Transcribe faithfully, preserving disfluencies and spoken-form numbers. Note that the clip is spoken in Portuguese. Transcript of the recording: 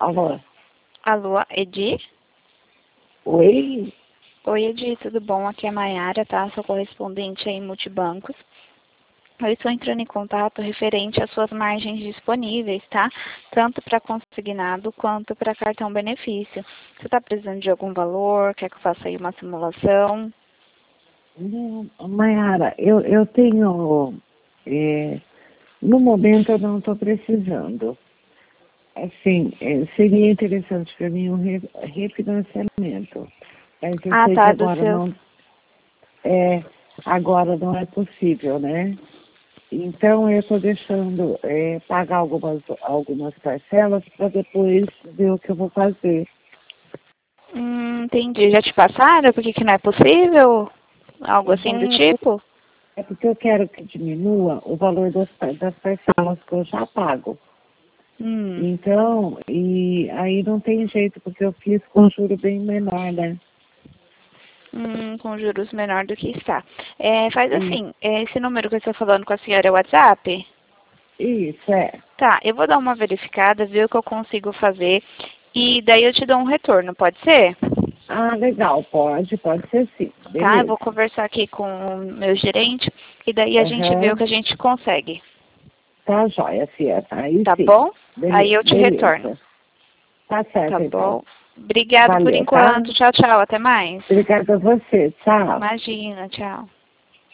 Alô? Alô, Edi? Oi? Oi, Edi, tudo bom? Aqui é a Mayara, tá? Sou correspondente aí em multibancos. Eu estou entrando em contato referente às suas margens disponíveis, tá? Tanto para consignado quanto para cartão benefício. Você está precisando de algum valor? Quer que eu faça aí uma simulação? Não, Mayara, eu, eu tenho... é, no momento eu não estou precisando. Assim, é, seria interessante para mim um re- refinanciamento. Mas eu Ah, sei que tá, dos agora seus... não, é, agora não é possível, né? Então eu estou deixando é, pagar algumas, algumas parcelas para depois ver o que eu vou fazer. Hum, entendi. Já te passaram? Por que que não é possível? Algo assim do Já, tipo? é porque eu quero que diminua o valor das, par- das parcelas que eu já pago. Hum. Então, e aí não tem jeito, porque eu fiz com juro bem menor, né? Hum, com juros menor do que está. É, faz E, assim, é, esse número que eu estou falando com a senhora é o WhatsApp? isso, é. Tá, eu vou dar uma verificada, ver o que eu consigo fazer e daí eu te dou um retorno, pode ser? Ah, legal, pode, pode ser sim. Tá, eu Beleza. vou conversar aqui com o meu gerente e daí a gente vê o Aham, que a gente consegue, tá jóia, Fia. Aí tá sim. bom? Aí Bele- eu te retorno, beleza. Tá tá certo, então. bom? Obrigada por Valeu, tá? enquanto, tchau, tchau, até mais. Obrigada a você. Tchau. Imagina, tchau.